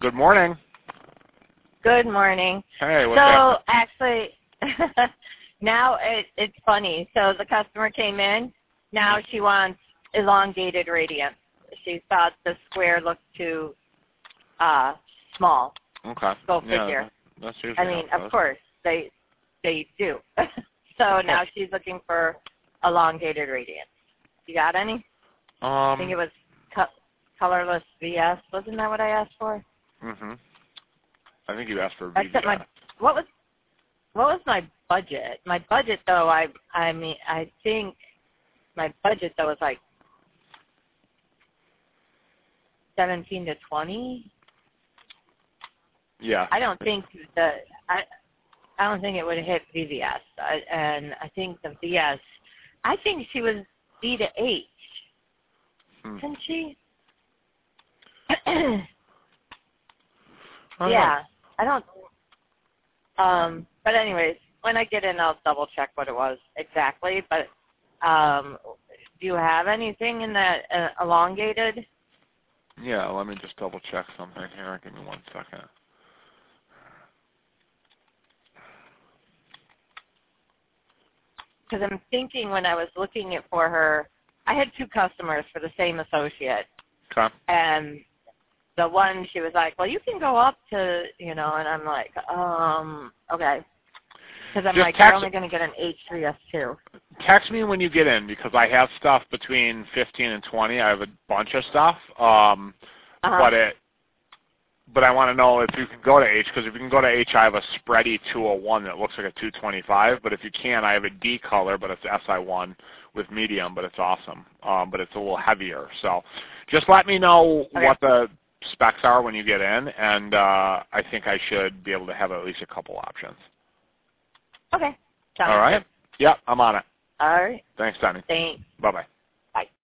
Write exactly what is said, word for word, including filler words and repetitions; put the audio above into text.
Good morning. Good morning. Hey, what's so up? actually, now it, it's funny. So the customer came in. Now she wants elongated radiance. She thought the square looked too uh, small. Okay. Go Yeah, figure. that's usually I mean, how it of goes. course, they they do. So now she's looking for elongated radiance. You got any? Um, I think it was co- colorless V S. Wasn't that what I asked for? Mm-hmm. I think you asked for Except V V S. my what was what was my budget? My budget though, I I mean I think my budget though was like seventeen to twenty. Yeah. I don't think the I I don't think it would hit V V S. I, and I think the V S. I think she was D to H. Hmm. Isn't she? I don't Yeah. I don't. Um. But anyways, when I get in, I'll double check what it was exactly. But um, do you have anything in that uh, elongated? know. Yeah, let me just double check something here. Give me one second. Because I'm thinking when I was looking at for her, I had two customers for the same associate, Okay. and the one she was like, "Well, you can go up to, you know," and I'm like, um, okay, because I'm Just like, text- you're only going to get an H three S two. Text me when you get in because I have stuff between fifteen and twenty. I have a bunch of stuff. Um, Uh-huh. but it, but I want to know if you can go to H, because if you can go to H, I have a spready two oh one that looks like a two twenty-five. But if you can, I have a D color, but it's S I one with medium, but it's awesome. Um, but it's a little heavier. So just let me know Okay. what the specs are when you get in, and uh, I think I should be able to have at least a couple options. Okay. Sounds All right? good. Yep, I'm on it. All right. Thanks, Donnie. Thanks. Bye-bye. Bye.